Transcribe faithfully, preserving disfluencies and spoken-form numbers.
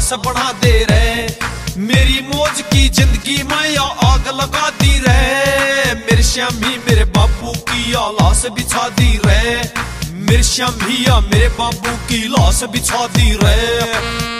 लाश बढ़ा दे रहे। मेरी मौज की जिंदगी में या आग लगा दी रहे। मेरे श्यामी मेरे बाबू की या लाश बिछा दी रहे। मेरे श्यामी या मेरे बाबू की लाश बिछा दी रहे।